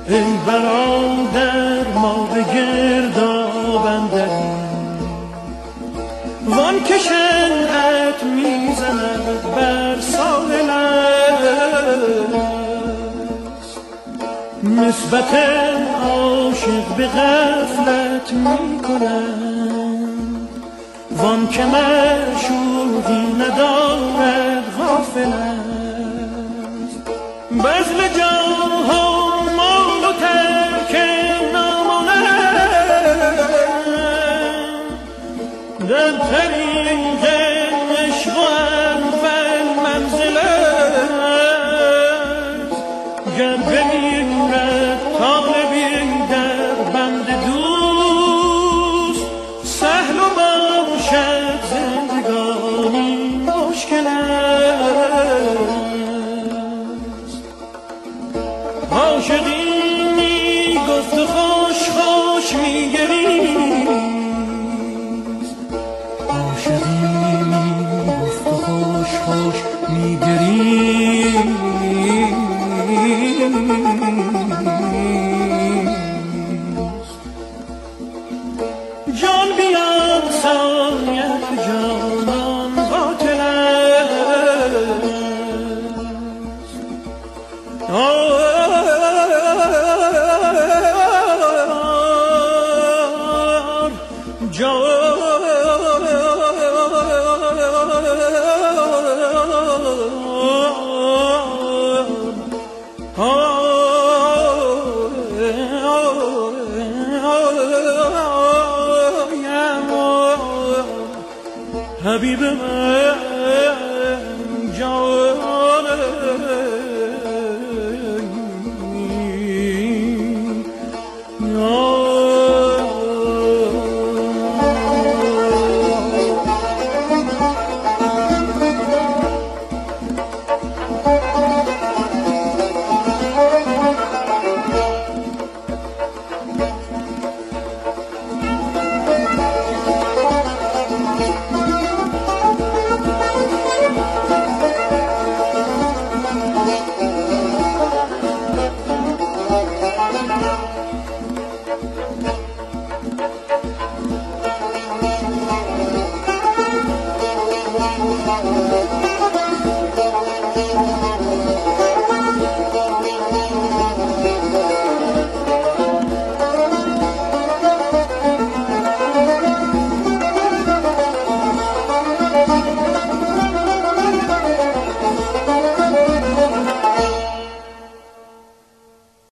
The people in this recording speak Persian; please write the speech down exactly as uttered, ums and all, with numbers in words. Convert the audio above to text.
ای برادر ما به گرداب اندریم، وان که شنعت میزند بر ساحل است، نسبت عاشق به غفلت میکنند، وان که معشوقی ندارد غافل است. بذل جاها مال و ترک نامانند، در طریق عشق و اول منزل است. گر بمیرد طالبی در بند دوست، سهل و باشد زندگانی مشکل است. عاشقی می گفت و خوش خوش می گریست، عاشقی می گفت و خوش خوش می گریست. جان بیاد سایت جانان باطل است. آر جان حبیب من